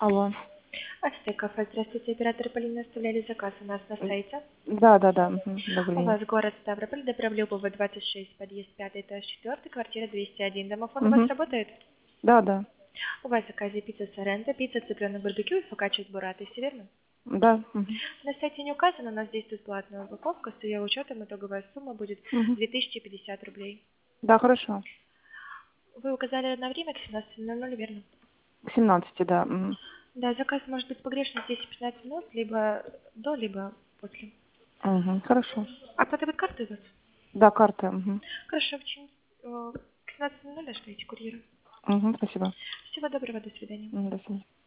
Алло. Ацтекафе, здравствуйте, операторы Полина оставляли заказ у нас на сайте. Да. Добрый У день. вас город Ставрополь, Добролюбова, 26, подъезд 5, этаж 4, квартира 201. Домофон у вас Мгм. работает? Да. У вас в заказе пицца Соренто, пицца цыпленок барбекю и фокаччо с бурратой, все верно? Да. Мгм. На сайте не указано, у нас действует платная упаковка, с ее учетом итоговая сумма будет Мгм. 2050 рублей. Да, хорошо. Вы указали на время к 17:00, верно? К 17, да. Мгм. Да, заказ может быть погрешен 10-15 минут, либо до, либо после. Мгм. Хорошо. Оплата будет картой у вас? Да, карта. Мгм. Хорошо, к 17:00 ожидайте курьера. Мгм. Спасибо. Всего доброго, до свидания. До свидания.